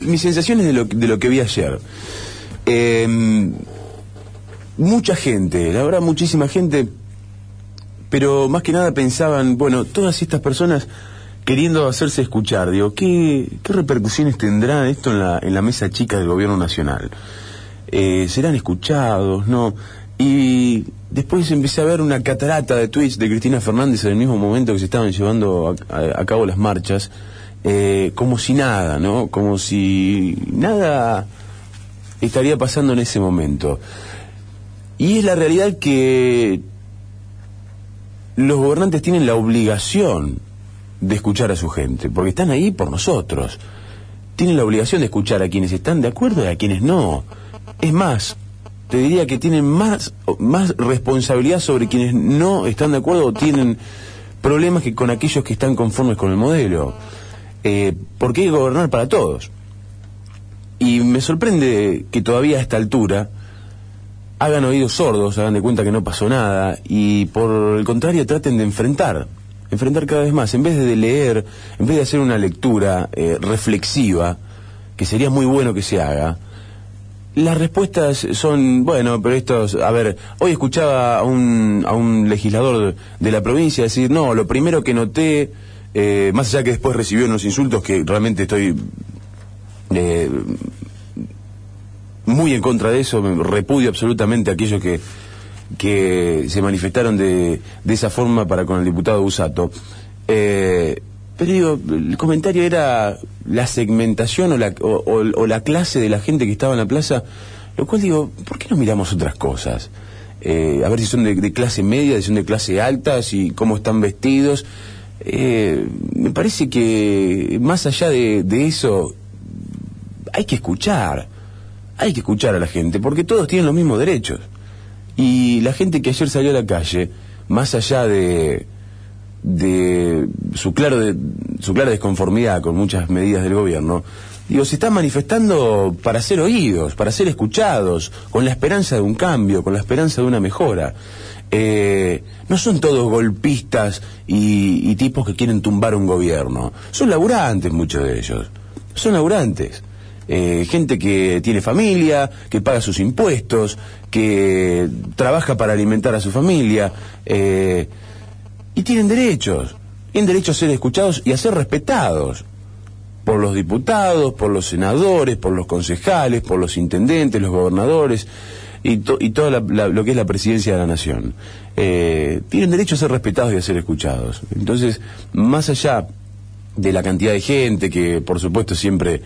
mis sensaciones de lo que vi ayer. Mucha gente, la verdad, muchísima gente, pero más que nada pensaban, bueno, todas estas personas queriendo hacerse escuchar, digo, ¿qué repercusiones tendrá esto en la mesa chica del gobierno nacional? ¿Serán escuchados? ¿No? Y después empecé a ver una catarata de tweets de Cristina Fernández en el mismo momento que se estaban llevando a cabo las marchas, como si nada, ¿no? Como si nada estaría pasando en ese momento. Y es la realidad que los gobernantes tienen la obligación de escuchar a su gente, porque están ahí por nosotros. Tienen la obligación de escuchar a quienes están de acuerdo y a quienes no. Es más, te diría que tienen más responsabilidad sobre quienes no están de acuerdo o tienen problemas que con aquellos que están conformes con el modelo. Porque hay que gobernar para todos. Y me sorprende que todavía a esta altura hagan oídos sordos, hagan de cuenta que no pasó nada, y por el contrario traten de enfrentar cada vez más, en vez de leer, en vez de hacer una lectura reflexiva, que sería muy bueno que se haga. Las respuestas son, bueno, pero estos, a ver, hoy escuchaba a un legislador de la provincia decir, no, lo primero que noté, más allá que después recibió unos insultos que realmente estoy muy en contra de eso, repudio absolutamente a aquellos que se manifestaron de esa forma para con el diputado Busato. Pero digo, el comentario era la segmentación o la clase de la gente que estaba en la plaza, lo cual digo, ¿por qué no miramos otras cosas? A ver si son de clase media, si son de clase alta, si cómo están vestidos. Me parece que más allá de eso, hay que escuchar a la gente, porque todos tienen los mismos derechos. Y la gente que ayer salió a la calle, más allá de su clara desconformidad con muchas medidas del gobierno, digo, se están manifestando para ser oídos, para ser escuchados, con la esperanza de un cambio, con la esperanza de una mejora. No son todos golpistas y tipos que quieren tumbar un gobierno. Son laburantes muchos de ellos. Son laburantes. Gente que tiene familia, que paga sus impuestos, que trabaja para alimentar a su familia, y tienen derechos a ser escuchados y a ser respetados por los diputados, por los senadores, por los concejales, por los intendentes, los gobernadores y todo lo que es la presidencia de la nación. Tienen derecho a ser respetados y a ser escuchados. Entonces, más allá de la cantidad de gente que por supuesto siempre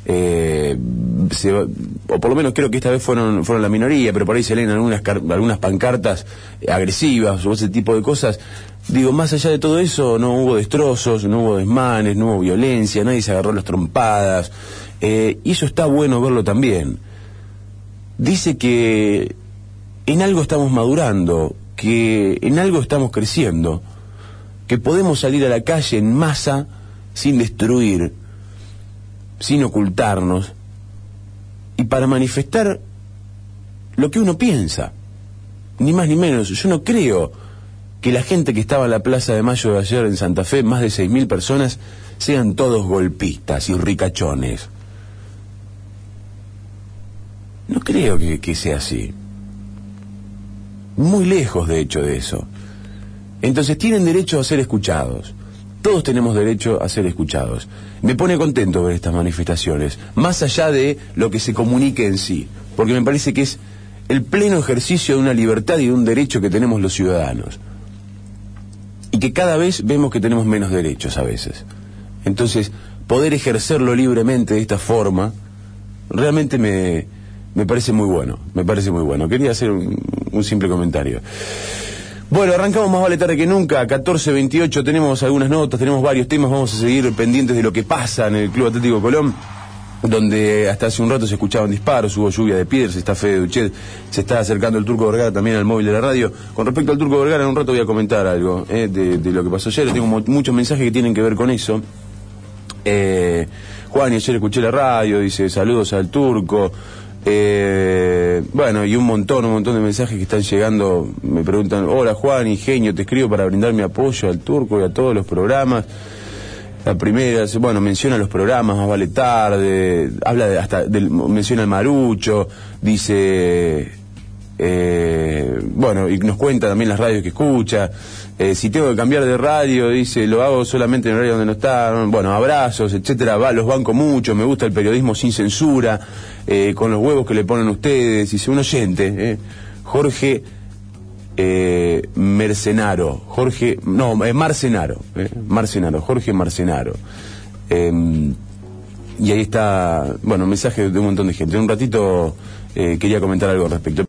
o por lo menos creo que esta vez fueron la minoría, pero por ahí se leen algunas pancartas agresivas o ese tipo de cosas. Digo, más allá de todo eso, no hubo destrozos, no hubo desmanes, no hubo violencia, nadie se agarró las trompadas, y eso está bueno verlo también. Dice que en algo estamos madurando, que en algo estamos creciendo, que podemos salir a la calle en masa sin destruir, sin ocultarnos, y para manifestar lo que uno piensa, ni más ni menos. Yo no creo que la gente que estaba en la Plaza de Mayo de ayer en Santa Fe, más de 6.000 personas, sean todos golpistas y ricachones. No creo que sea así. Muy lejos, de hecho, de eso. Entonces tienen derecho a ser escuchados. Todos tenemos derecho a ser escuchados. Me pone contento ver estas manifestaciones, más allá de lo que se comunique en sí, porque me parece que es el pleno ejercicio de una libertad y de un derecho que tenemos los ciudadanos. Y que cada vez vemos que tenemos menos derechos a veces. Entonces, poder ejercerlo libremente de esta forma, realmente me parece muy bueno, Quería hacer un simple comentario. Bueno, arrancamos más vale tarde que nunca, 14:28, tenemos algunas notas, tenemos varios temas, vamos a seguir pendientes de lo que pasa en el Club Atlético Colón, donde hasta hace un rato se escuchaban disparos, hubo lluvia de piedras, está Fede Duchet, se está acercando el Turco Vergara también al móvil de la radio. Con respecto al Turco Vergara, en un rato voy a comentar algo de lo que pasó ayer, tengo muchos mensajes que tienen que ver con eso. Juan, y ayer escuché la radio, dice saludos al Turco. Bueno, y un montón de mensajes que están llegando. Me preguntan, hola Juan y genio, te escribo para brindar mi apoyo al Turco y a todos los programas. La primera, bueno, menciona los programas, Más vale tarde, habla menciona el Marucho, dice, bueno, y nos cuenta también las radios que escucha. Si tengo que cambiar de radio, dice, lo hago solamente en el horario donde no está. Bueno, abrazos, etcétera, los banco mucho, me gusta el periodismo sin censura, con los huevos que le ponen ustedes. Dice un oyente, Jorge Marcenaro, Jorge Marcenaro. Y ahí está, bueno, mensaje de un montón de gente. En un ratito quería comentar algo al respecto.